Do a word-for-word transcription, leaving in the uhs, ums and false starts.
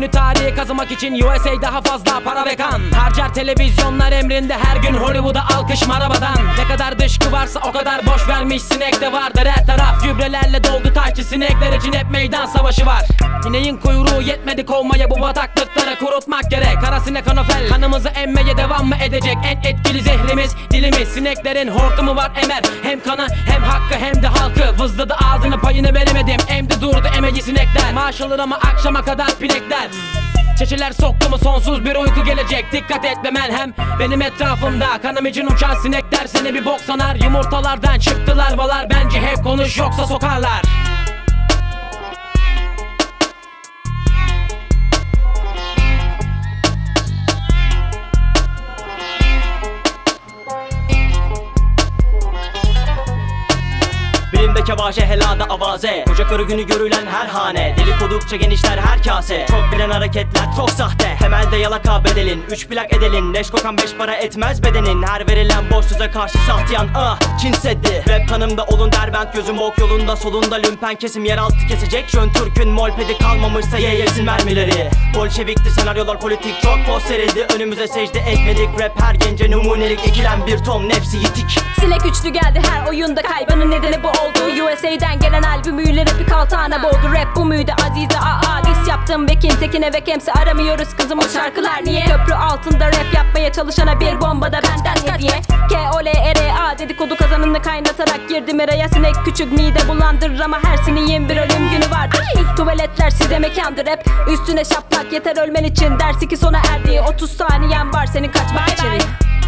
günü tarihi kazımak için U S A daha fazla para ve kan harcar televizyonlar emrinde her gün Hollywood'a alkış marabadan. Ne kadar dışkı varsa o kadar boş vermiş sinek de vardır her taraf. Gübrelerle doldu taşçı sinekler için hep meydan savaşı var. İneğin kuyruğu yetmedi kovmaya bu bataklıkları kurutmak gerek. Kara sinek anofel kanımızı emmeye devam mı edecek? En etkili zehrimiz dilimiz. Sineklerin hortumu var emer hem kanı hem hakkı hem de halkı. Vızladı ağzını payını veremedim emdi durdu emeği sinekler. Maaş alır ama akşama kadar pinekler. Çeçeler soktu mu sonsuz bir uyku gelecek. Dikkat et be melhem benim etrafımda. Kanım için uçan sinekler seni bir bok sanar. Yumurtalardan çıktılar balar. Bence hep konuş yoksa sokarlar. Dilimde kevaje helada avaze. Koca karı günü görülen her hane. Delikodukça genişler her kase. Çok bilen hareketler çok sahte. Temelde yalaka bedelin. Üç plak edelin. Leş kokan beş para etmez bedenin. Her verilen boş söze karşı sahtiyan ah Çin Seddi. Rap kanımda olun derbent gözüm ok yolunda. Solunda lümpen kesim yeraltı kesecek. Jön Türk'ün molpedi kalmamışsa ye yesin mermileri. Bolşevikti senaryolar politik. Çok poz serildi önümüze secde etmedik. Rap her gence numunelik ekilen bir ton nefsi yitik. Sinek üçlü geldi her oyunda kaybının nedeni bu oldu. U S A'den gelen albümüyle rapi kaltağına boğdu. Rap bu muydu Azize aa diss yaptım Bekin Tekin'e ve Kems'e aramıyoruz kızım o şarkılar niye? Köprü altında rap yapmaya çalışana bir bomba da benden hediye. K O L R A dedikodu kazanını kaynatarak girdim eraya. Sinek küçük mide bulandırır ama her sineğin bir ölüm günü vardır. Ay. Tuvaletler size mekandır hep üstüne şaplak yeter ölmen için. Dersi ki sona erdiği otuz saniyen var senin kaçmak için.